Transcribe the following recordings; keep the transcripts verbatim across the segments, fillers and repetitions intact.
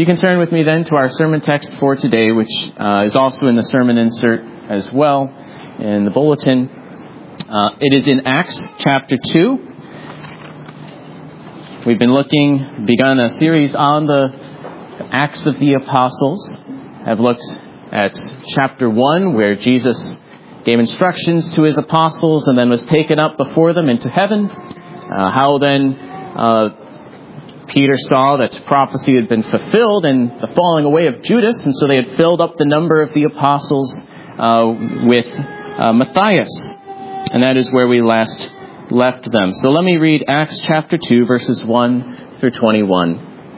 You can turn with me then to our sermon text for today, which uh, is also in the sermon insert as well in the bulletin. Uh, it is in Acts chapter two. We've been looking, begun a series on the Acts of the Apostles. I've looked at chapter one, where Jesus gave instructions to his apostles and then was taken up before them into heaven. Uh, how then uh, Peter saw that prophecy had been fulfilled in the falling away of Judas, and so they had filled up the number of the apostles uh, with uh, Matthias. And that is where we last left them. So let me read Acts chapter two, verses one through twenty-one.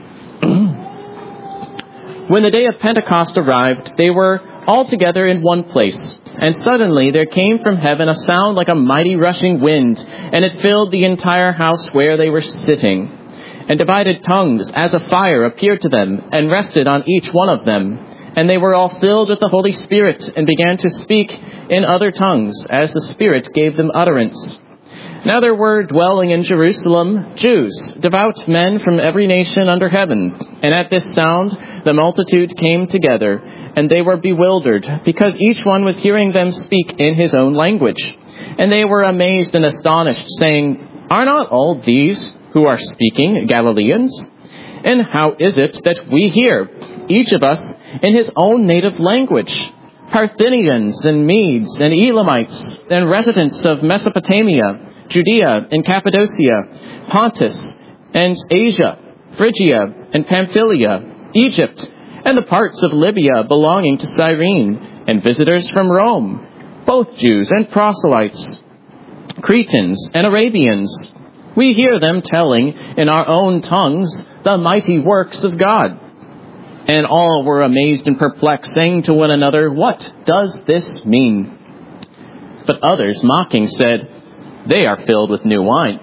When the day of Pentecost arrived, they were all together in one place. And suddenly there came from heaven a sound like a mighty rushing wind, and it filled the entire house where they were sitting. And divided tongues as of fire appeared to them, and rested on each one of them. And they were all filled with the Holy Spirit, and began to speak in other tongues, as the Spirit gave them utterance. Now there were dwelling in Jerusalem Jews, devout men from every nation under heaven. And at this sound the multitude came together, and they were bewildered, because each one was hearing them speak in his own language. And they were amazed and astonished, saying, "Are not all these who are speaking Galileans? And how is it that we hear, each of us in his own native language? Parthians and Medes and Elamites and residents of Mesopotamia, Judea and Cappadocia, Pontus and Asia, Phrygia and Pamphylia, Egypt, and the parts of Libya belonging to Cyrene, and visitors from Rome, both Jews and proselytes, Cretans and Arabians. We hear them telling in our own tongues the mighty works of God." And all were amazed and perplexed, saying to one another, "What does this mean?" But others, mocking, said, "They are filled with new wine."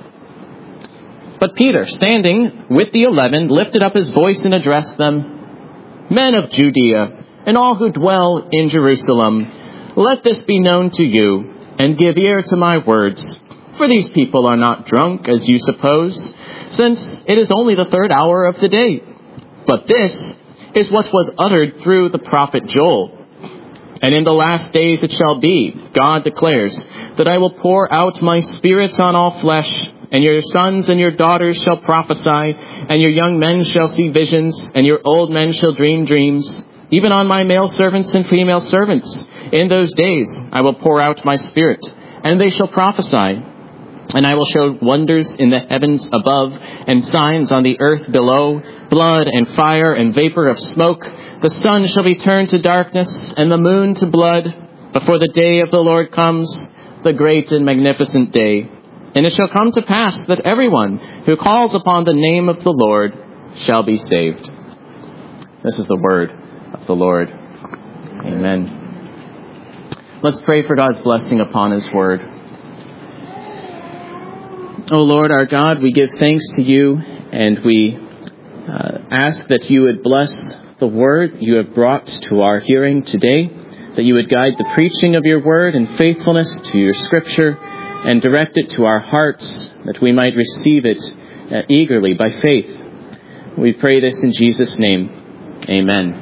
But Peter, standing with the eleven, lifted up his voice and addressed them, "Men of Judea, and all who dwell in Jerusalem, let this be known to you, and give ear to my words. For these people are not drunk, as you suppose, since it is only the third hour of the day. But this is what was uttered through the prophet Joel. And in the last days it shall be, God declares, that I will pour out my Spirit on all flesh, and your sons and your daughters shall prophesy, and your young men shall see visions, and your old men shall dream dreams, even on my male servants and female servants. In those days I will pour out my Spirit, and they shall prophesy. And I will show wonders in the heavens above, and signs on the earth below, blood and fire and vapor of smoke. The sun shall be turned to darkness, and the moon to blood, before the day of the Lord comes, the great and magnificent day. And it shall come to pass that everyone who calls upon the name of the Lord shall be saved." This is the word of the Lord. Amen. Let's pray for God's blessing upon his word. O Lord, our God, we give thanks to you, and we uh, ask that you would bless the word you have brought to our hearing today, that you would guide the preaching of your word in faithfulness to your scripture, and direct it to our hearts, that we might receive it uh, eagerly by faith. We pray this in Jesus' name. Amen.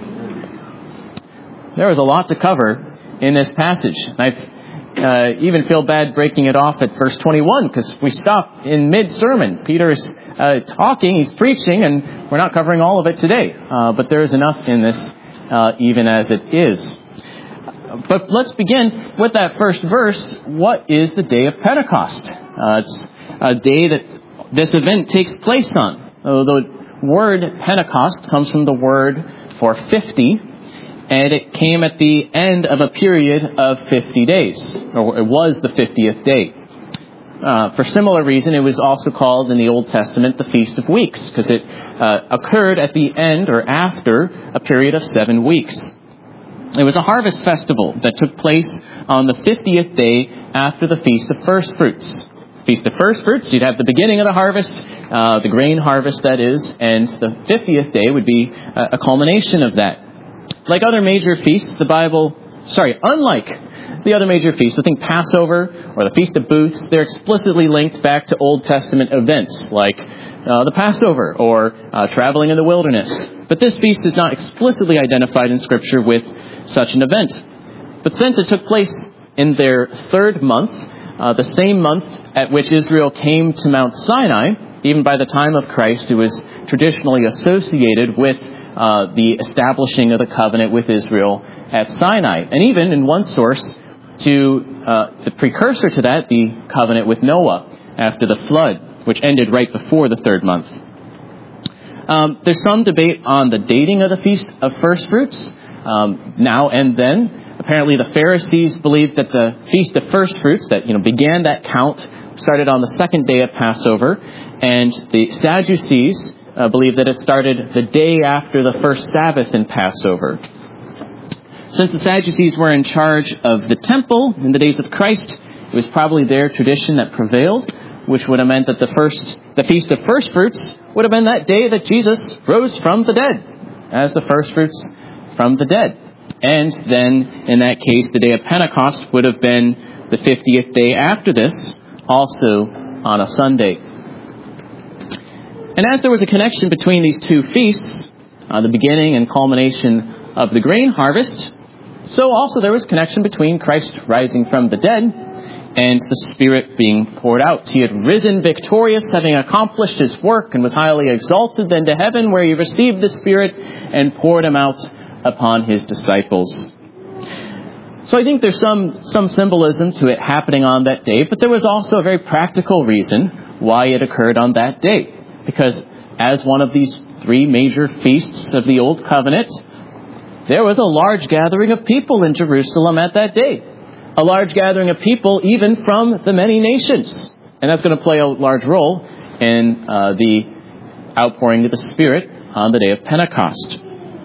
There is a lot to cover in this passage. I've Uh, even feel bad breaking it off at verse twenty-one, because we stop in mid-sermon. Peter is uh, talking, he's preaching, and we're not covering all of it today. Uh, but there is enough in this, uh, even as it is. But let's begin with that first verse. What is the day of Pentecost? Uh, it's a day that this event takes place on. Uh, the word Pentecost comes from the word for fifty. And it came at the end of a period of fifty days, or it was the fiftieth day. Uh, for similar reason, it was also called in the Old Testament the Feast of Weeks, because it uh, occurred at the end or after a period of seven weeks. It was a harvest festival that took place on the fiftieth day after the Feast of First Fruits. Feast of First Fruits, you'd have the beginning of the harvest, uh, the grain harvest that is, and the fiftieth day would be a, a culmination of that. Like other major feasts, the Bible, sorry, unlike the other major feasts, I think Passover or the Feast of Booths, they're explicitly linked back to Old Testament events like uh, the Passover or uh, traveling in the wilderness. But this feast is not explicitly identified in Scripture with such an event. But since it took place in their third month, uh, the same month at which Israel came to Mount Sinai, even by the time of Christ, it was traditionally associated with uh, the establishing of the covenant with Israel at Sinai. And even in one source, to uh, the precursor to that, the covenant with Noah after the flood, which ended right before the third month. Um, there's some debate on the dating of the Feast of First Fruits, um, now and then. Apparently the Pharisees believed that the Feast of First Fruits, that you know began that count, started on the second day of Passover, and the Sadducees uh, believed that it started the day after the first Sabbath in Passover. Since the Sadducees were in charge of the temple in the days of Christ, it was probably their tradition that prevailed, which would have meant that the first, the Feast of First Fruits would have been that day that Jesus rose from the dead, as the first fruits from the dead. And then, in that case, the day of Pentecost would have been the fiftieth day after this, also on a Sunday. And as there was a connection between these two feasts, uh, the beginning and culmination of the grain harvest, so also there was a connection between Christ rising from the dead and the Spirit being poured out. He had risen victorious, having accomplished his work, and was highly exalted then to heaven, where he received the Spirit and poured him out upon his disciples. So I think there's some, some symbolism to it happening on that day, but there was also a very practical reason why it occurred on that day. Because as one of these three major feasts of the Old Covenant, there was a large gathering of people in Jerusalem at that day. A large gathering of people even from the many nations. And that's going to play a large role in uh, the outpouring of the Spirit on the day of Pentecost.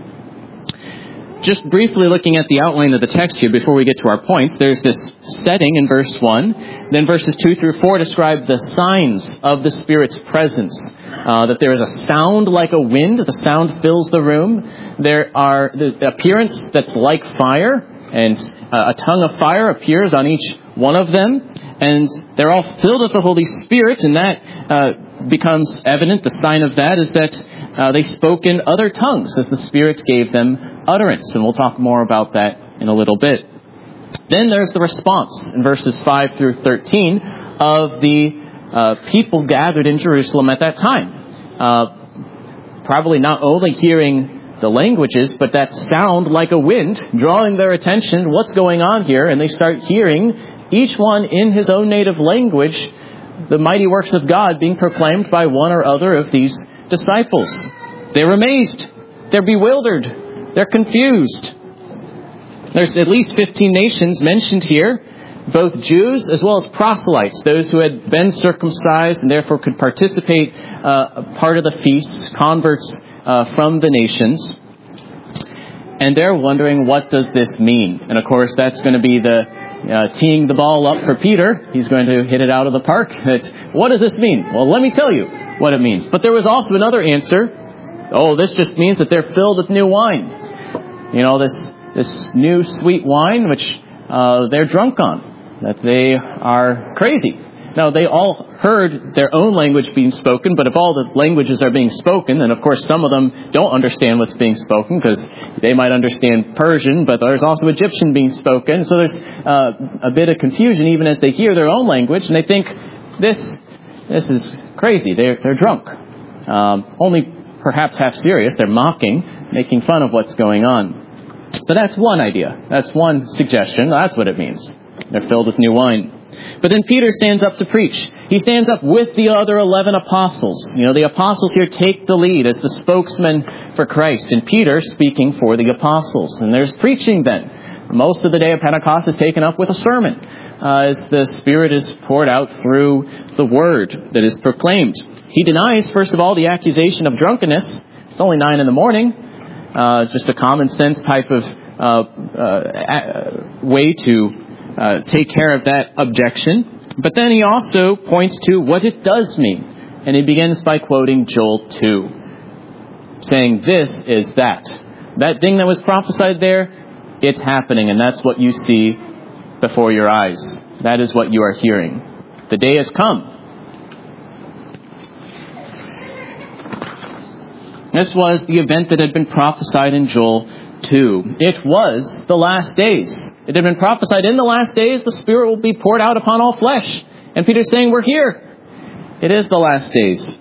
Just briefly looking at the outline of the text here before we get to our points, there's this setting in verse one. Then verses two through four describe the signs of the Spirit's presence. Uh, that there is a sound like a wind. The sound fills the room. There are the appearance that's like fire, and uh, a tongue of fire appears on each one of them. And they're all filled with the Holy Spirit, and that uh, becomes evident. The sign of that is that uh, they spoke in other tongues as the Spirit gave them utterance. And we'll talk more about that in a little bit. Then there's the response in verses five through thirteen of the uh, people gathered in Jerusalem at that time. Uh, probably not only hearing the languages, but that sound like a wind, drawing their attention. What's going on here? And they start hearing, each one in his own native language, the mighty works of God being proclaimed by one or other of these disciples. They're amazed. They're bewildered. They're confused. There's at least fifteen nations mentioned here, both Jews as well as proselytes, those who had been circumcised and therefore could participate uh, part of the feasts, converts uh, from the nations. And they're wondering, what does this mean? And of course, that's going to be the uh, teeing the ball up for Peter. He's going to hit it out of the park. It's, what does this mean? Well, let me tell you what it means. But there was also another answer. Oh, this just means that they're filled with new wine. You know, this this new sweet wine, which uh, they're drunk on, that they are crazy. Now, they all heard their own language being spoken, but if all the languages are being spoken, then of course some of them don't understand what's being spoken, because they might understand Persian, but there's also Egyptian being spoken. So there's uh, a bit of confusion even as they hear their own language, and they think, this this is crazy. They're, they're drunk. Um, only perhaps half serious. They're mocking, making fun of what's going on. But that's one idea. That's one suggestion. That's what it means. They're filled with new wine. But then Peter stands up to preach. He stands up with the other eleven apostles. You know, the apostles here take the lead as the spokesman for Christ. And Peter speaking for the apostles. And there's preaching then. Most of the day of Pentecost is taken up with a sermon, uh, as the Spirit is poured out through the word that is proclaimed. He denies, first of all, the accusation of drunkenness. It's only nine in the morning. Uh, just a common sense type of uh, uh, way to uh, take care of that objection. But then he also points to what it does mean. And he begins by quoting Joel two, saying, this is that. That thing that was prophesied there, it's happening. And that's what you see before your eyes. That is what you are hearing. The day has come. This was the event that had been prophesied in Joel two. It was the last days. It had been prophesied in the last days, the Spirit will be poured out upon all flesh. And Peter's saying, we're here. It is the last days.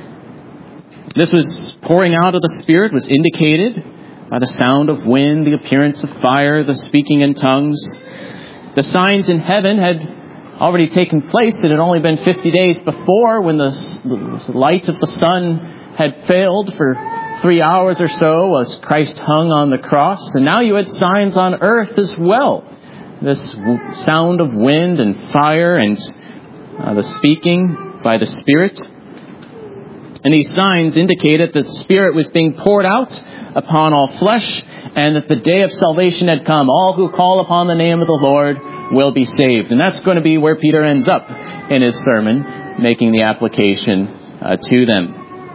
This was pouring out of the Spirit was indicated by the sound of wind, the appearance of fire, the speaking in tongues. The signs in heaven had already taken place. It had only been fifty days before when the, the light of the sun had failed for three hours or so as Christ hung on the cross. And now you had signs on earth as well. This sound of wind and fire and uh, the speaking by the Spirit. And these signs indicated that the Spirit was being poured out upon all flesh and that the day of salvation had come. All who call upon the name of the Lord will be saved. And that's going to be where Peter ends up in his sermon, making the application uh, to them.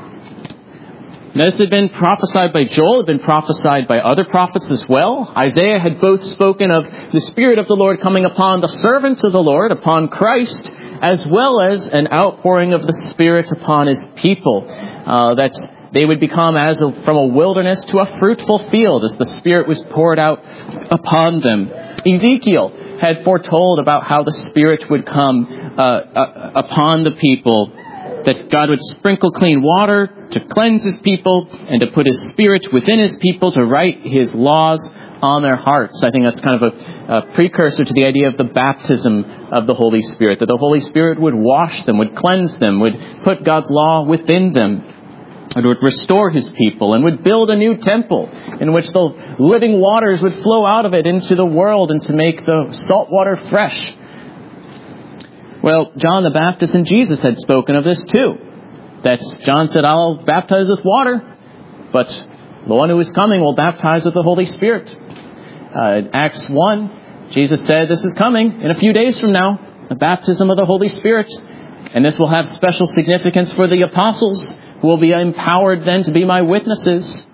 This had been prophesied by Joel, had been prophesied by other prophets as well. Isaiah had both spoken of the Spirit of the Lord coming upon the servants of the Lord, upon Christ, as well as an outpouring of the Spirit upon His people, uh, that they would become as a, from a wilderness to a fruitful field as the Spirit was poured out upon them. Ezekiel had foretold about how the Spirit would come uh, uh, upon the people, that God would sprinkle clean water to cleanse His people and to put His Spirit within His people to write His laws on their hearts. I think that's kind of a, a precursor to the idea of the baptism of the Holy Spirit, that the Holy Spirit would wash them, would cleanse them, would put God's law within them, and would restore His people, and would build a new temple in which the living waters would flow out of it into the world and to make the salt water fresh. Well, John the Baptist and Jesus had spoken of this too. That John said, I'll baptize with water, but the one who is coming will baptize with the Holy Spirit. Uh, in Acts one, Jesus said, this is coming in a few days from now, the baptism of the Holy Spirit. And this will have special significance for the apostles, who will be empowered then to be my witnesses.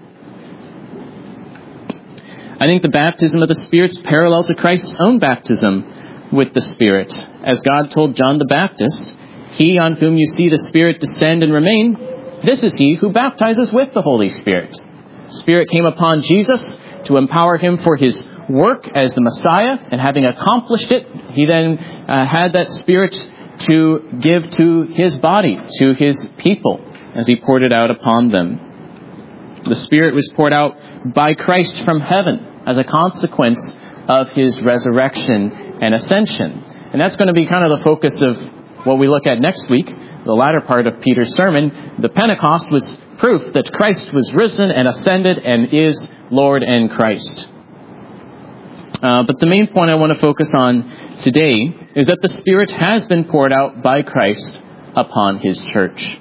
I think the baptism of the Spirit is parallel to Christ's own baptism with the Spirit. As God told John the Baptist, he on whom you see the Spirit descend and remain, this is he who baptizes with the Holy Spirit. The Spirit came upon Jesus to empower him for his work as the Messiah, and having accomplished it, he then uh, had that Spirit to give to his body, to his people, as he poured it out upon them. The Spirit was poured out by Christ from heaven as a consequence of his resurrection and ascension. And that's going to be kind of the focus of what we look at next week, the latter part of Peter's sermon. The Pentecost was proof that Christ was risen and ascended and is Lord and Christ. Uh, but the main point I want to focus on today is that the Spirit has been poured out by Christ upon His church.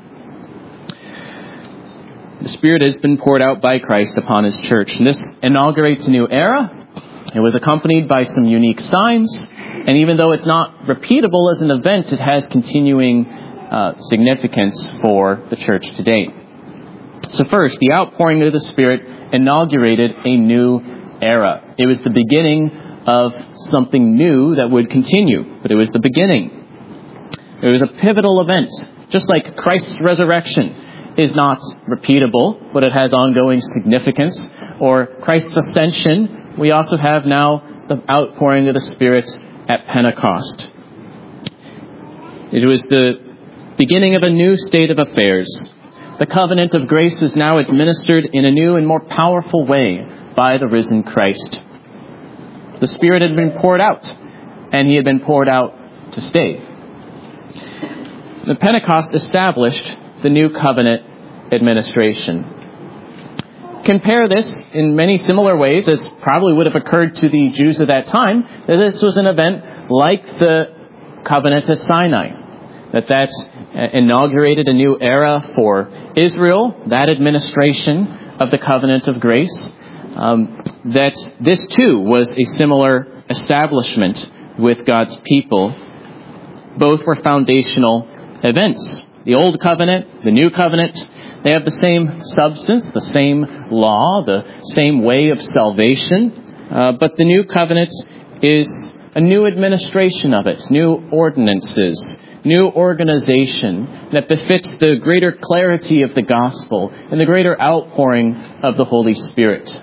The Spirit has been poured out by Christ upon His church. And this inaugurates a new era. It was accompanied by some unique signs, and even though it's not repeatable as an event, it has continuing uh, significance for the church today. So first, the outpouring of the Spirit inaugurated a new era. It was the beginning of something new that would continue, but it was the beginning. It was a pivotal event, just like Christ's resurrection is not repeatable, but it has ongoing significance, or Christ's ascension. We also have now the outpouring of the Spirit at Pentecost. It was the beginning of a new state of affairs. The covenant of grace is now administered in a new and more powerful way by the risen Christ. The Spirit had been poured out, and He had been poured out to stay. The Pentecost established the new covenant administration. Compare this in many similar ways, as probably would have occurred to the Jews of that time, that this was an event like the covenant at Sinai, that that inaugurated a new era for Israel, that administration of the covenant of grace, um, that this too was a similar establishment with God's people. Both were foundational events. The old covenant, the new covenant, they have the same substance, the same law, the same way of salvation. Uh, but the new covenant is a new administration of it, new ordinances, new organization that befits the greater clarity of the gospel and the greater outpouring of the Holy Spirit.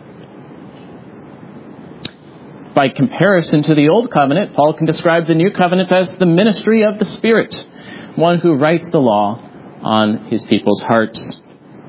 By comparison to the Old Covenant, Paul can describe the New Covenant as the ministry of the Spirit, one who writes the law on his people's hearts.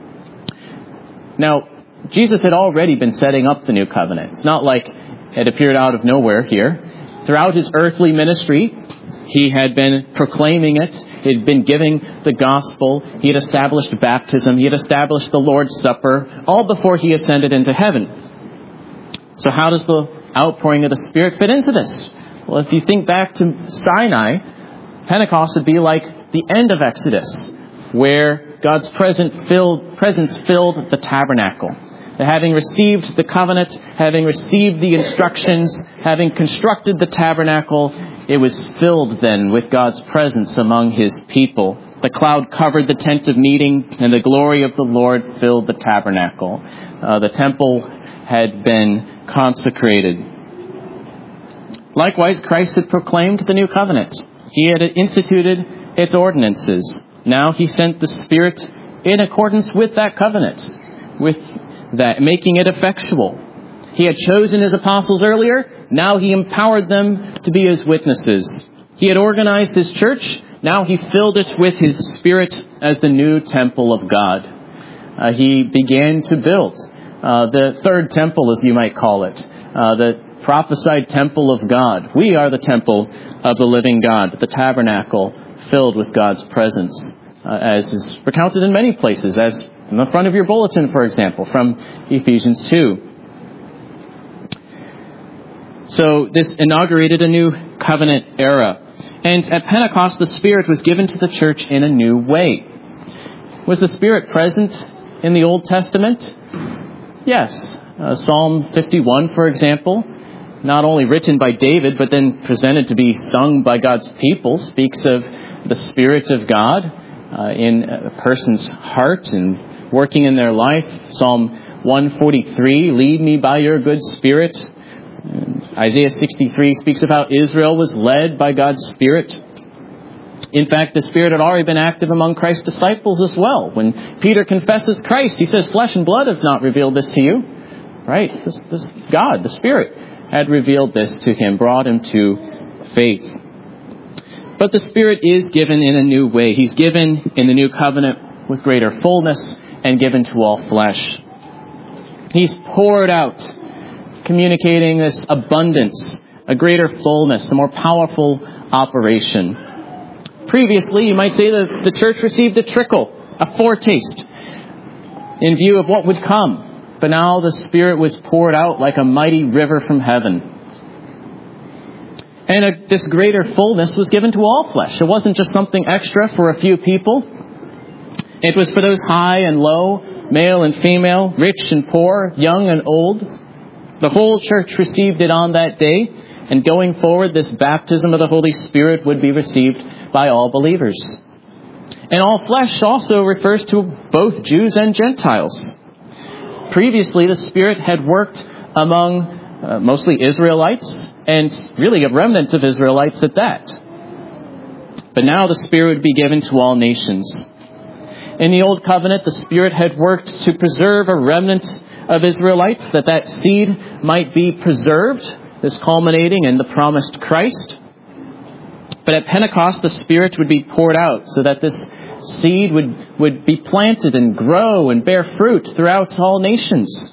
Now, Jesus had already been setting up the New Covenant. It's not like it appeared out of nowhere here. Throughout his earthly ministry, he had been proclaiming it. He had been giving the gospel. He had established baptism. He had established the Lord's Supper, all before he ascended into heaven. So how does the outpouring of the Spirit fit into this? Well, if you think back to Sinai, Pentecost would be like the end of Exodus, where God's present filled, presence filled the tabernacle. Having received the covenant, having received the instructions, having constructed the tabernacle, it was filled then with God's presence among his people. The cloud covered the tent of meeting, and the glory of the Lord filled the tabernacle. Uh, the temple had been consecrated. Likewise, Christ had proclaimed the new covenant. He had instituted its ordinances. Now he sent the Spirit in accordance with that covenant, with that, making it effectual. He had chosen his apostles earlier. Now he empowered them to be his witnesses. He had organized his church. Now he filled it with his Spirit as the new temple of God. Uh, he began to build uh, the third temple, as you might call it, uh, the prophesied temple of God. We are the temple of the living God, the tabernacle filled with God's presence, uh, as is recounted in many places, as in the front of your bulletin, for example, from Ephesians two. So this inaugurated a new covenant era. And at Pentecost, the Spirit was given to the church in a new way. Was the Spirit present in the Old Testament? Yes. Uh, Psalm fifty-one, for example, not only written by David, but then presented to be sung by God's people, speaks of the Spirit of God uh, in a person's heart and working in their life. Psalm one forty-three, lead me by your good Spirit. And Isaiah sixty-three speaks of how Israel was led by God's Spirit. In fact, the Spirit had already been active among Christ's disciples as well. When Peter confesses Christ, he says, flesh and blood have not revealed this to you. Right? This, this God, the Spirit, had revealed this to him, brought him to faith. But the Spirit is given in a new way. He's given in the new covenant with greater fullness and given to all flesh. He's poured out, communicating this abundance, a greater fullness, a more powerful operation. Previously, you might say that the church received a trickle, a foretaste, in view of what would come. But now the Spirit was poured out like a mighty river from heaven. And a, this greater fullness was given to all flesh. It wasn't just something extra for a few people. It was for those high and low, male and female, rich and poor, young and old. The whole church received it on that day, and going forward, this baptism of the Holy Spirit would be received by all believers. And all flesh also refers to both Jews and Gentiles. Previously, the Spirit had worked among uh, mostly Israelites, and really a remnant of Israelites at that. But now the Spirit would be given to all nations. In the Old Covenant, the Spirit had worked to preserve a remnant of Israelites, that that seed might be preserved, this culminating in the promised Christ. But at Pentecost, the Spirit would be poured out so that this seed would, would be planted and grow and bear fruit throughout all nations.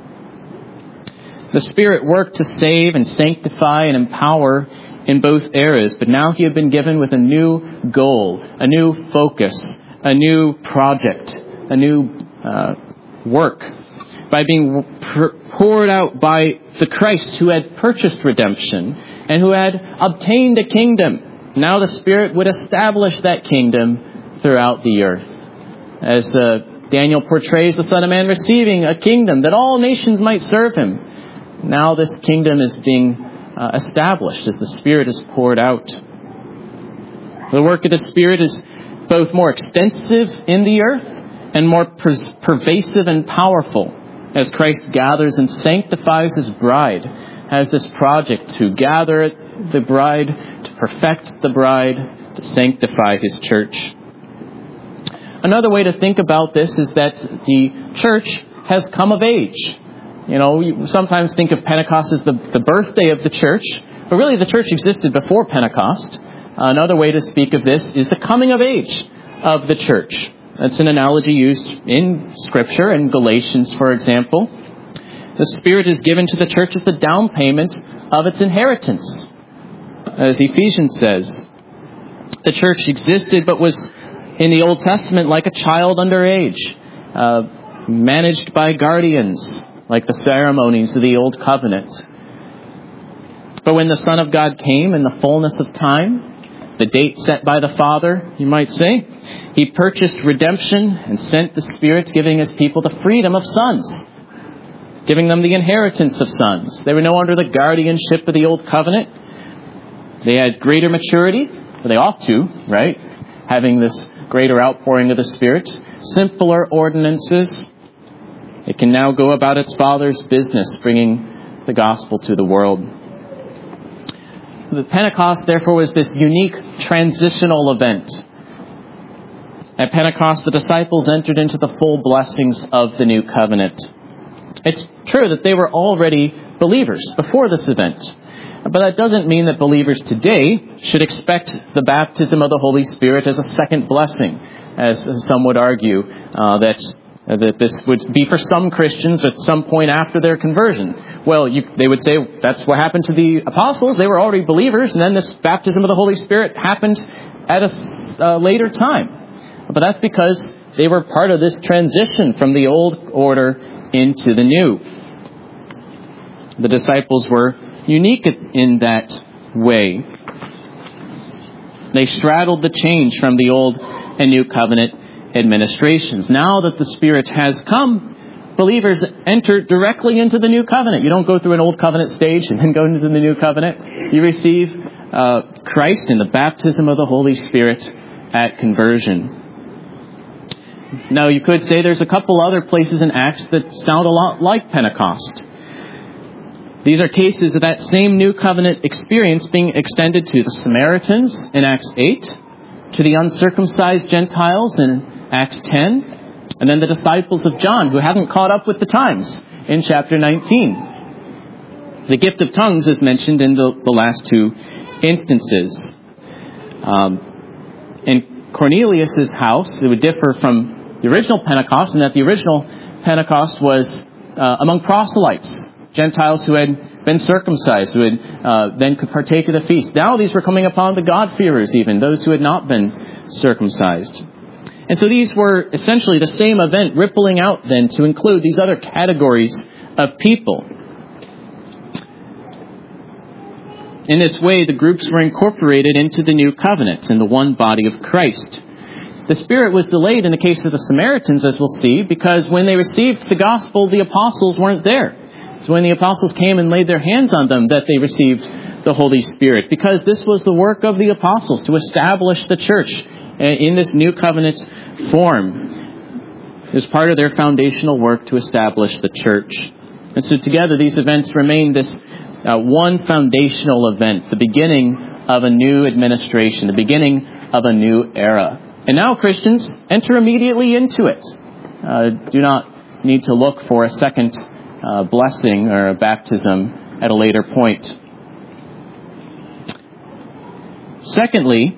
The Spirit worked to save and sanctify and empower in both eras, but now he had been given with a new goal, a new focus, a new project, a new uh, work, by being poured out by the Christ who had purchased redemption and who had obtained a kingdom. Now the Spirit would establish that kingdom throughout the earth. As uh, Daniel portrays the Son of Man receiving a kingdom that all nations might serve him. Now this kingdom is being uh, established as the Spirit is poured out. The work of the Spirit is both more extensive in the earth and more per- pervasive and powerful as Christ gathers and sanctifies his bride, has this project to gather the bride, to perfect the bride, to sanctify his church. Another way to think about this is that the church has come of age. You know, you sometimes think of Pentecost as the, the birthday of the church, but really the church existed before Pentecost. Another way to speak of this is the coming of age of the church. That's an analogy used in Scripture, in Galatians, for example. The Spirit is given to the church as the down payment of its inheritance. As Ephesians says, the church existed but was in the Old Testament like a child under age, uh, managed by guardians, like the ceremonies of the Old Covenant. But when the Son of God came in the fullness of time, the date set by the Father, you might say, he purchased redemption and sent the Spirit, giving his people the freedom of sons, giving them the inheritance of sons. They were no under the guardianship of the Old Covenant. They had greater maturity, or they ought to, right? Having this greater outpouring of the Spirit. Simpler ordinances. It can now go about its Father's business, bringing the gospel to the world. The Pentecost, therefore, was this unique transitional event. At Pentecost, the disciples entered into the full blessings of the new covenant. It's true that they were already believers before this event. But that doesn't mean that believers today should expect the baptism of the Holy Spirit as a second blessing, as some would argue uh, that that this would be for some Christians at some point after their conversion. Well, you, they would say that's what happened to the apostles. They were already believers, and then this baptism of the Holy Spirit happened at a uh, later time. But that's because they were part of this transition from the old order into the new. The disciples were unique in that way. They straddled the change from the old and new covenant administrations. Now that the Spirit has come, believers enter directly into the new covenant. You don't go through an old covenant stage and then go into the new covenant. You receive uh, Christ in the baptism of the Holy Spirit at conversion. Now, you could say there's a couple other places in Acts that sound a lot like Pentecost. These are cases of that same new covenant experience being extended to the Samaritans in Acts eight, to the uncircumcised Gentiles in Acts ten, and then the disciples of John who hadn't caught up with the times in chapter nineteen. The gift of tongues is mentioned in the, the last two instances. Um, in Cornelius' house, it would differ from the original Pentecost in that the original Pentecost was uh, among proselytes, Gentiles who had been circumcised, who had uh, then could partake of the feast. Now these were coming upon the God-fearers even, those who had not been circumcised. And so these were essentially the same event rippling out then to include these other categories of people. In this way, the groups were incorporated into the new covenant in the one body of Christ. The Spirit was delayed in the case of the Samaritans, as we'll see, because when they received the gospel, the apostles weren't there. So when the apostles came and laid their hands on them, that they received the Holy Spirit, because this was the work of the apostles to establish the church in this new covenant form. It was part of their foundational work to establish the church. And so together these events remain this uh, one foundational event, the beginning of a new administration, the beginning of a new era. And now Christians enter immediately into it. Uh, do not need to look for a second uh, blessing or a baptism at a later point. Secondly,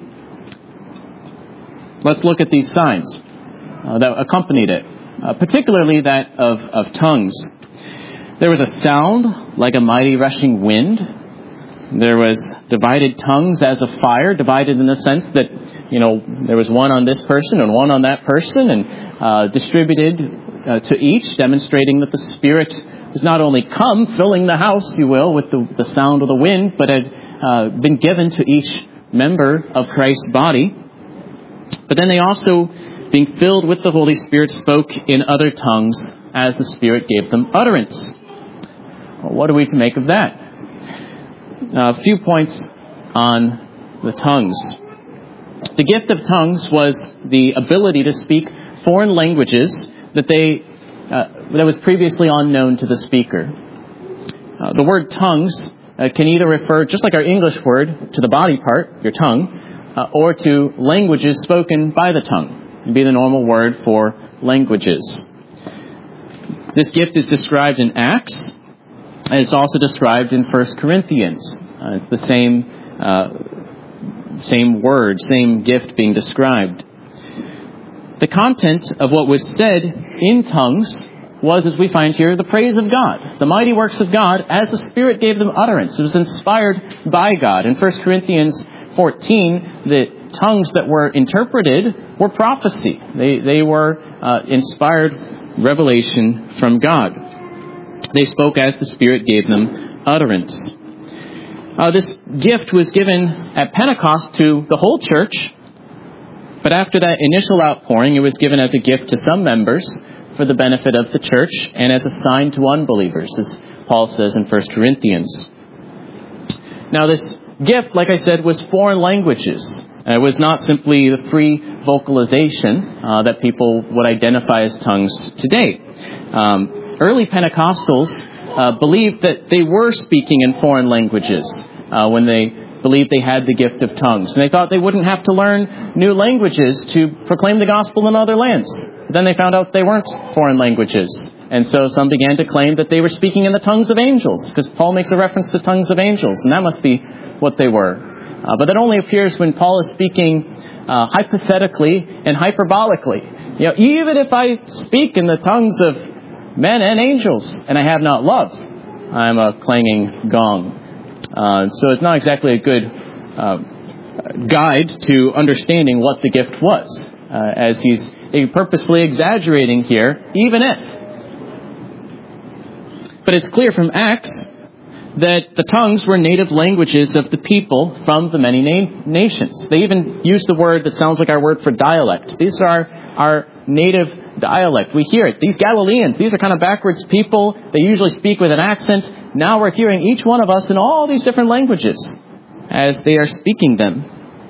let's look at these signs uh, that accompanied it, uh, particularly that of, of tongues. There was a sound like a mighty rushing wind. There was divided tongues as of fire, divided in the sense that, you know, there was one on this person and one on that person, and uh, distributed uh, to each, demonstrating that the Spirit was not only come, filling the house, you will, with the, the sound of the wind, but had uh, been given to each member of Christ's body. But then they also, being filled with the Holy Spirit, spoke in other tongues as the Spirit gave them utterance. Well, what are we to make of that? Uh, a few points on the tongues. The gift of tongues was the ability to speak foreign languages that they uh, that was previously unknown to the speaker. Uh, the word tongues uh, can either refer, just like our English word, to the body part, your tongue, uh, or to languages spoken by the tongue. It'd be the normal word for languages. This gift is described in Acts, and it's also described in First Corinthians. Uh, it's the same uh, same word, same gift being described. The content of what was said in tongues was, as we find here, the praise of God, the mighty works of God, as the Spirit gave them utterance. It was inspired by God. In First Corinthians fourteen, the tongues that were interpreted were prophecy. They, they were uh, inspired revelation from God. They spoke as the Spirit gave them utterance. Uh, this gift was given at Pentecost to the whole church, but after that initial outpouring, it was given as a gift to some members for the benefit of the church and as a sign to unbelievers, as Paul says in First Corinthians. Now, this gift, like I said, was foreign languages. It was not simply the free vocalization uh, that people would identify as tongues today. Um, early Pentecostals uh, believed that they were speaking in foreign languages uh, when they believed they had the gift of tongues. And they thought they wouldn't have to learn new languages to proclaim the gospel in other lands. But then they found out they weren't foreign languages. And so some began to claim that they were speaking in the tongues of angels, because Paul makes a reference to tongues of angels, and that must be what they were. Uh, but that only appears when Paul is speaking uh, hypothetically and hyperbolically. You know, even if I speak in the tongues of men and angels, and I have not love, I'm a clanging gong. Uh, so it's not exactly a good uh, guide to understanding what the gift was, uh, as he's purposefully exaggerating here, even if. But it's clear from Acts that the tongues were native languages of the people from the many na- nations. They even use the word that sounds like our word for dialect. These are our native dialect. We hear it. These Galileans, these are kind of backwards people. They usually speak with an accent. Now we're hearing each one of us in all these different languages as they are speaking them.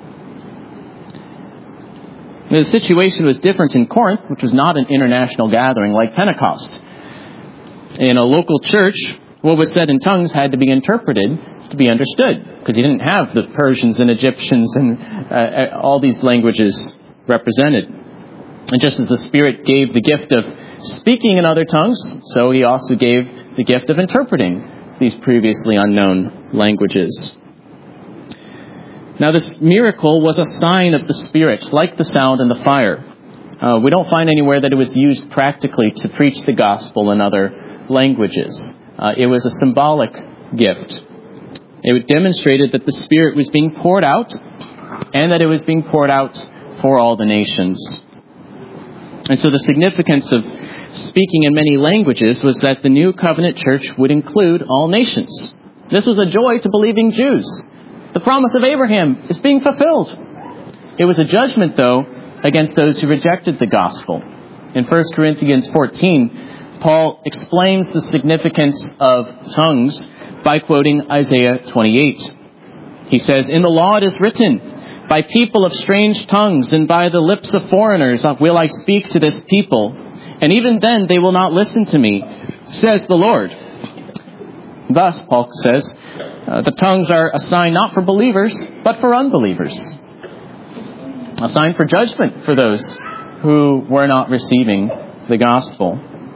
The situation was different in Corinth, which was not an international gathering like Pentecost. In a local church, what was said in tongues had to be interpreted to be understood, because you didn't have the Persians and Egyptians and uh, all these languages represented. And just as the Spirit gave the gift of speaking in other tongues, so he also gave the gift of interpreting these previously unknown languages. Now, this miracle was a sign of the Spirit, like the sound and the fire. Uh, we don't find anywhere that it was used practically to preach the gospel in other languages. Uh, it was a symbolic gift. It demonstrated that the Spirit was being poured out, and that it was being poured out for all the nations. And so the significance of speaking in many languages was that the new covenant church would include all nations. This was a joy to believing Jews. The promise of Abraham is being fulfilled. It was a judgment, though, against those who rejected the gospel. In First Corinthians fourteen, Paul explains the significance of tongues by quoting Isaiah twenty-eight. He says, "In the law it is written, by people of strange tongues and by the lips of foreigners will I speak to this people, and even then they will not listen to me, says the Lord." Thus, Paul says, uh, the tongues are a sign not for believers, but for unbelievers. A sign for judgment for those who were not receiving the gospel.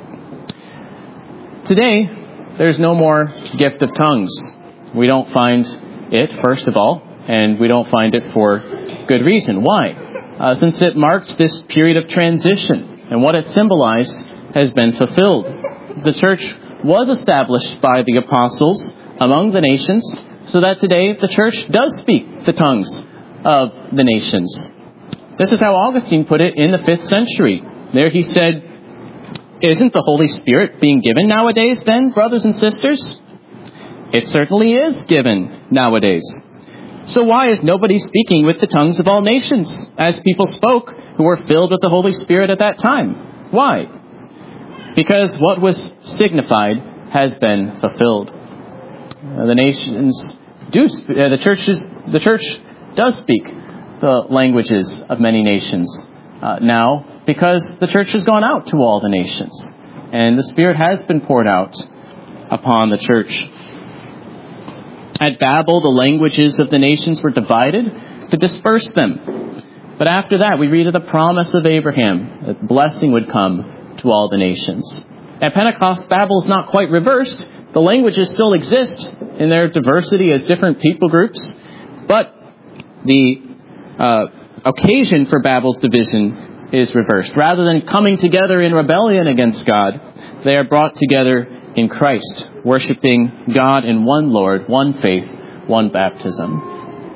Today, there's no more gift of tongues. We don't find it, first of all, and we don't find it for good reason. Why? Uh, since it marked this period of transition, and what it symbolized has been fulfilled. The church was established by the apostles among the nations, so that today the church does speak the tongues of the nations. This is how Augustine put it in the fifth century. There he said, "Isn't the Holy Spirit being given nowadays then, brothers and sisters? It certainly is given nowadays. So why is nobody speaking with the tongues of all nations, as people spoke who were filled with the Holy Spirit at that time? Why? Because what was signified has been fulfilled." Uh, the nations do, sp- uh, the churches, the church does speak the languages of many nations uh, now, because the church has gone out to all the nations, and the Spirit has been poured out upon the church. At Babel, the languages of the nations were divided to disperse them. But after that, we read of the promise of Abraham, that blessing would come to all the nations. At Pentecost, Babel is not quite reversed. The languages still exist in their diversity as different people groups, but the uh, occasion for Babel's division is reversed. Rather than coming together in rebellion against God, they are brought together in Christ, worshiping God in one Lord, one faith, one baptism.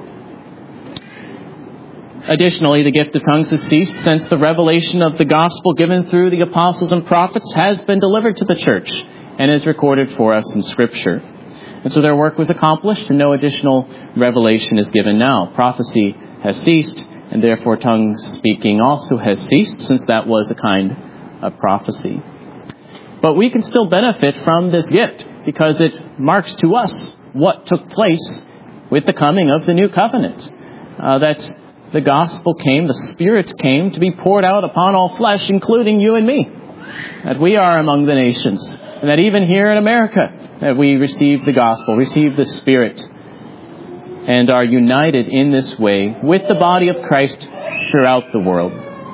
Additionally, the gift of tongues has ceased since the revelation of the gospel given through the apostles and prophets has been delivered to the church and is recorded for us in Scripture. And so their work was accomplished and no additional revelation is given now. Prophecy has ceased and therefore tongues speaking also has ceased, since that was a kind of prophecy. But we can still benefit from this gift because it marks to us what took place with the coming of the new covenant. Uh, that's The gospel came, the Spirit came to be poured out upon all flesh, including you and me. That we are among the nations. And that even here in America, that we receive the gospel, receive the Spirit, and are united in this way with the body of Christ throughout the world.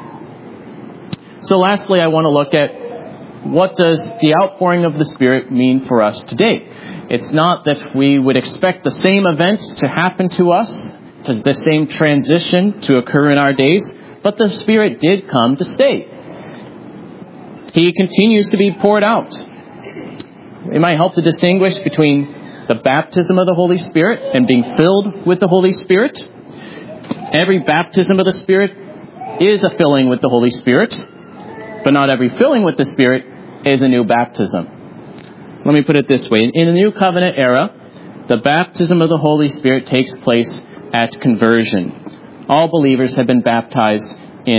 So lastly, I want to look at what does the outpouring of the Spirit mean for us today. It's not that we would expect the same events to happen to us, the same transition to occur in our days, but the Spirit did come to stay. He continues to be poured out. It might help to distinguish between the baptism of the Holy Spirit and being filled with the Holy Spirit. Every baptism of the Spirit is a filling with the Holy Spirit, but not every filling with the Spirit is a new baptism. Let me put it this way. In the New Covenant era, the baptism of the Holy Spirit takes place at conversion. All believers have been baptized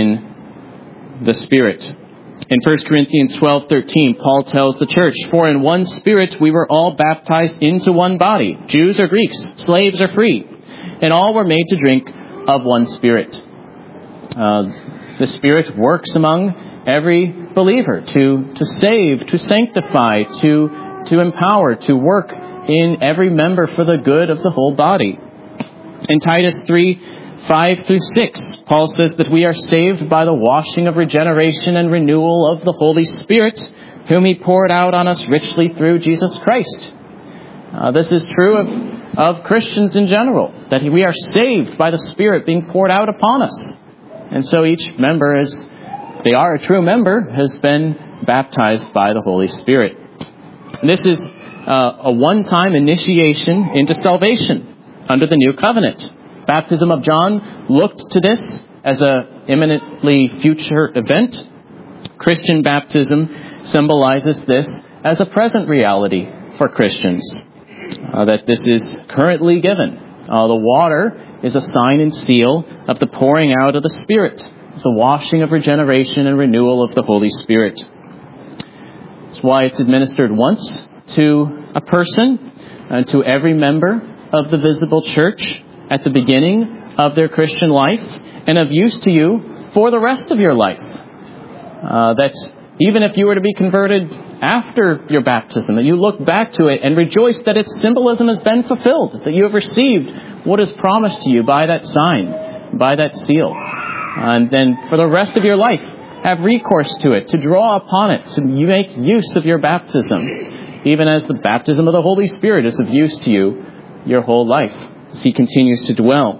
in the Spirit. In First Corinthians twelve thirteen, Paul tells the church, "For in one Spirit we were all baptized into one body, Jews or Greeks, slaves or free, and all were made to drink of one Spirit." Uh, the Spirit works among every believer to, to save, to sanctify, to, to empower, to work in every member for the good of the whole body. In Titus three, five through six, Paul says that we are saved by the washing of regeneration and renewal of the Holy Spirit, whom He poured out on us richly through Jesus Christ. Uh, this is true of, of Christians in general, that we are saved by the Spirit being poured out upon us. And so each member, as they are a true member, has been baptized by the Holy Spirit. And this is uh, a one-time initiation into salvation under the new covenant. Baptism of John looked to this as a imminently future event. Christian baptism symbolizes this as a present reality for Christians, uh, that this is currently given. Uh, the water is a sign and seal of the pouring out of the Spirit, the washing of regeneration and renewal of the Holy Spirit. That's why it's administered once to a person and to every member of the visible church at the beginning of their Christian life, and of use to you for the rest of your life. Uh, that's even if you were to be converted after your baptism, that you look back to it and rejoice that its symbolism has been fulfilled, that you have received what is promised to you by that sign, by that seal. And then for the rest of your life, have recourse to it, to draw upon it, to make use of your baptism, even as the baptism of the Holy Spirit is of use to you your whole life, as He continues to dwell.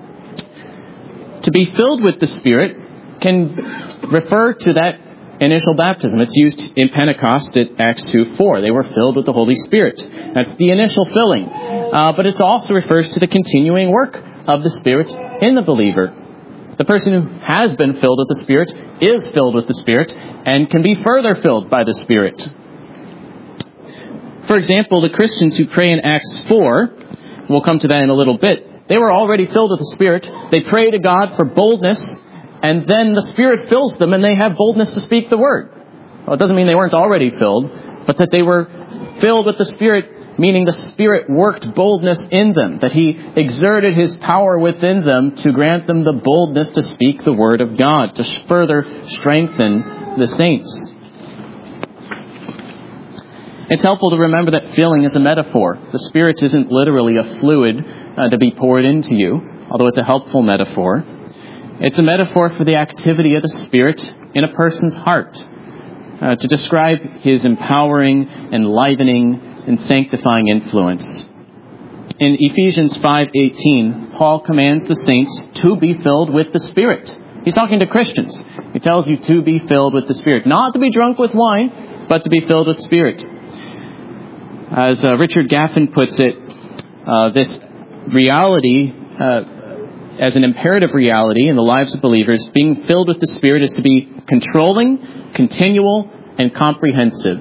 To be filled with the Spirit can refer to that initial baptism. It's used in Pentecost at Acts two four. They were filled with the Holy Spirit. That's the initial filling. Uh, but it also refers to the continuing work of the Spirit in the believer. The person who has been filled with the Spirit is filled with the Spirit and can be further filled by the Spirit. For example, the Christians who pray in Acts four, we'll come to that in a little bit, they were already filled with the Spirit. They pray to God for boldness, and then the Spirit fills them and they have boldness to speak the word. Well, it doesn't mean they weren't already filled, but that they were filled with the Spirit, meaning the Spirit worked boldness in them, that He exerted His power within them to grant them the boldness to speak the word of God, to further strengthen the saints. It's helpful to remember that filling is a metaphor. The Spirit isn't literally a fluid uh, to be poured into you. although it's a helpful metaphor. It's a metaphor for the activity of the Spirit in a person's heart, uh, to describe his empowering, enlivening, and sanctifying influence. In Ephesians five eighteen, Paul commands the saints to be filled with the Spirit. He's talking to Christians. He tells you to be filled with the Spirit. Not to be drunk with wine, but to be filled with Spirit. As uh, Richard Gaffin puts it, uh, this reality, uh, as an imperative reality in the lives of believers, being filled with the Spirit is to be controlling, continual, and comprehensive.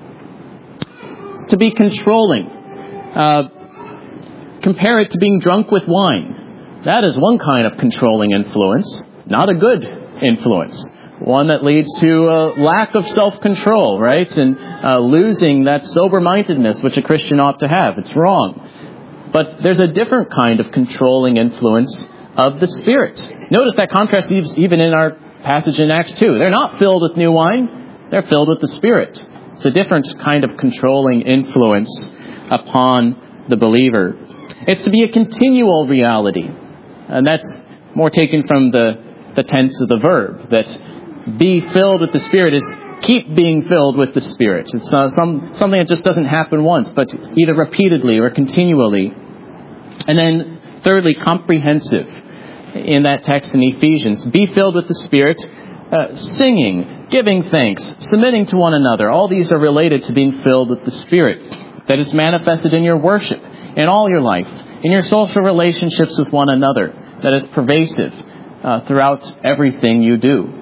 It's to be controlling. Uh, compare it to being drunk with wine. That is one kind of controlling influence, not a good influence. One that leads to a lack of self-control, right? And uh, losing that sober-mindedness which a Christian ought to have. It's wrong. But there's a different kind of controlling influence of the Spirit. Notice that contrast even in our passage in Acts two. They're not filled with new wine. They're filled with the Spirit. It's a different kind of controlling influence upon the believer. It's to be a continual reality. And that's more taken from the, the tense of the verb, that be filled with the Spirit is keep being filled with the Spirit. It's uh, some, something that just doesn't happen once, but either repeatedly or continually. And then thirdly, comprehensive in that text in Ephesians. Be filled with the Spirit, uh, singing, giving thanks, submitting to one another. All these are related to being filled with the Spirit. That is manifested in your worship, in all your life, in your social relationships with one another. That is pervasive uh, throughout everything you do.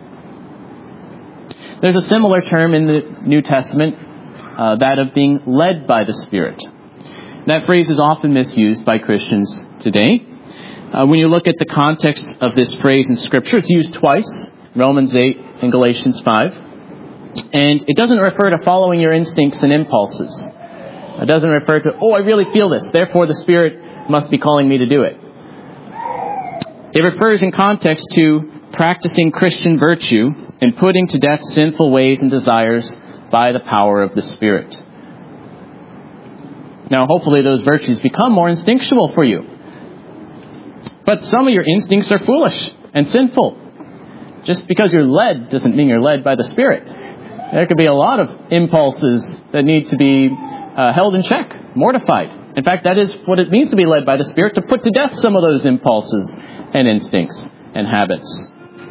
There's a similar term in the New Testament, uh, that of being led by the Spirit. That phrase is often misused by Christians today. Uh, when you look at the context of this phrase in Scripture, it's used twice, Romans eight and Galatians five. And it doesn't refer to following your instincts and impulses. It doesn't refer to, oh, I really feel this, therefore the Spirit must be calling me to do it. It refers in context to practicing Christian virtue and putting to death sinful ways and desires by the power of the Spirit. Now, hopefully those virtues become more instinctual for you. But some of your instincts are foolish and sinful. Just because you're led doesn't mean you're led by the Spirit. There could be a lot of impulses that need to be uh, held in check, mortified. In fact, that is what it means to be led by the Spirit, to put to death some of those impulses and instincts and habits.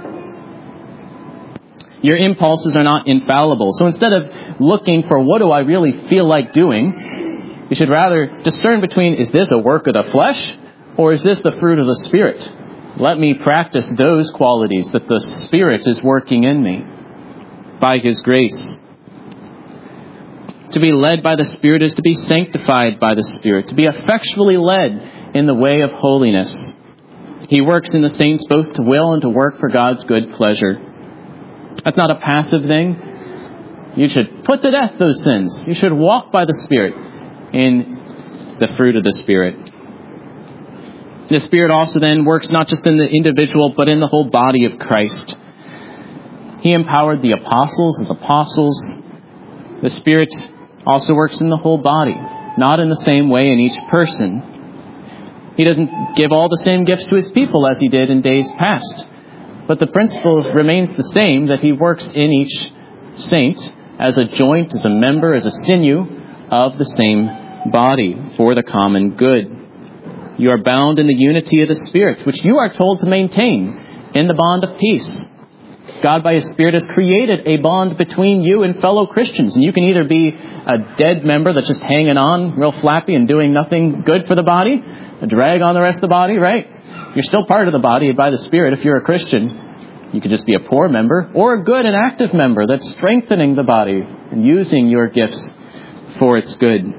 Your impulses are not infallible. So instead of looking for what do I really feel like doing, you should rather discern between, is this a work of the flesh or is this the fruit of the Spirit? Let me practice those qualities that the Spirit is working in me by His grace. To be led by the Spirit is to be sanctified by the Spirit, to be effectually led in the way of holiness. He works in the saints both to will and to work for God's good pleasure. That's not a passive thing. You should put to death those sins. You should walk by the Spirit in the fruit of the Spirit. The Spirit also then works not just in the individual, but in the whole body of Christ. He empowered the apostles as apostles. The Spirit also works in the whole body, not in the same way in each person. He doesn't give all the same gifts to His people as He did in days past. But the principle remains the same, that He works in each saint as a joint, as a member, as a sinew of the same body for the common good. You are bound in the unity of the Spirit, which you are told to maintain in the bond of peace. God by His Spirit has created a bond between you and fellow Christians. And you can either be a dead member that's just hanging on real flappy and doing nothing good for the body, a drag on the rest of the body, right? You're still part of the body by the Spirit if you're a Christian. You could just be a poor member or a good and active member that's strengthening the body and using your gifts for its good.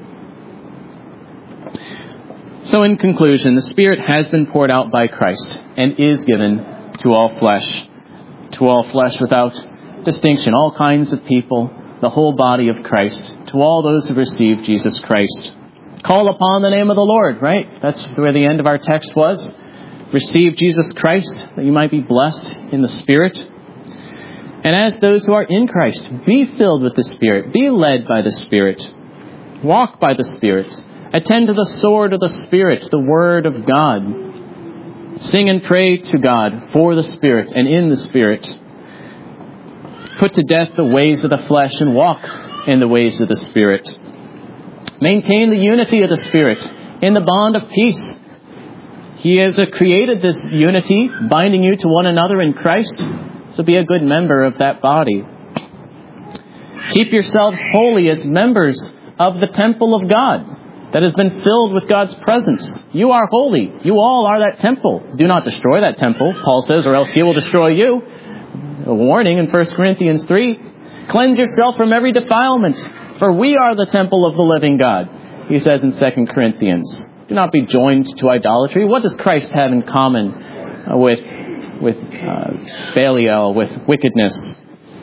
So in conclusion, the Spirit has been poured out by Christ and is given to all flesh. To all flesh without distinction, all kinds of people, the whole body of Christ, to all those who receive Jesus Christ. Call upon the name of the Lord, right? That's where the end of our text was. Receive Jesus Christ, that you might be blessed in the Spirit. And as those who are in Christ, be filled with the Spirit. Be led by the Spirit. Walk by the Spirit. Attend to the sword of the Spirit, the Word of God. Sing and pray to God for the Spirit and in the Spirit. Put to death the ways of the flesh and walk in the ways of the Spirit. Maintain the unity of the Spirit in the bond of peace. He has created this unity, binding you to one another in Christ, so be a good member of that body. Keep yourselves holy as members of the temple of God that has been filled with God's presence. You are holy. You all are that temple. Do not destroy that temple, Paul says, or else he will destroy you. A warning in First Corinthians three. Cleanse yourself from every defilement, for we are the temple of the living God, he says in Second Corinthians. Do not be joined to idolatry. What does Christ have in common uh, with with uh, Belial, with wickedness?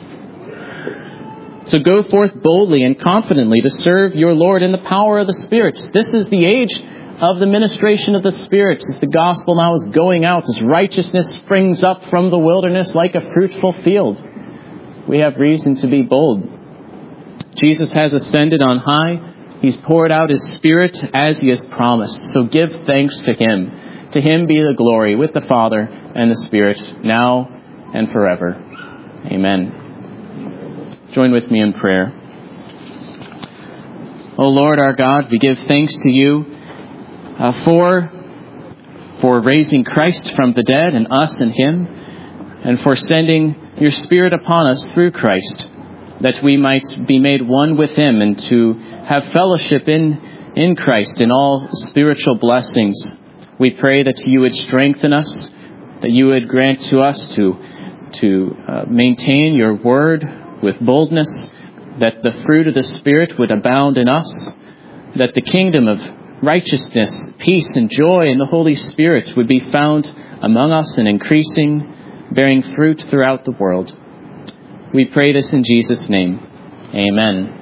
So go forth boldly and confidently to serve your Lord in the power of the Spirit. This is the age of the ministration of the Spirit, as the gospel now is going out, as righteousness springs up from the wilderness like a fruitful field. We have reason to be bold. Jesus has ascended on high. He's poured out His Spirit as He has promised. So give thanks to Him. To Him be the glory with the Father and the Spirit, now and forever. Amen. Join with me in prayer. O Lord our God, we give thanks to You uh, for, for raising Christ from the dead and us and Him, and for sending Your Spirit upon us through Christ, that we might be made one with Him and to have fellowship in, in Christ in all spiritual blessings. We pray that You would strengthen us, that You would grant to us to, to uh, maintain Your word with boldness, that the fruit of the Spirit would abound in us, that the kingdom of righteousness, peace, and joy in the Holy Spirit would be found among us and increasing, bearing fruit throughout the world. We pray this in Jesus' name. Amen.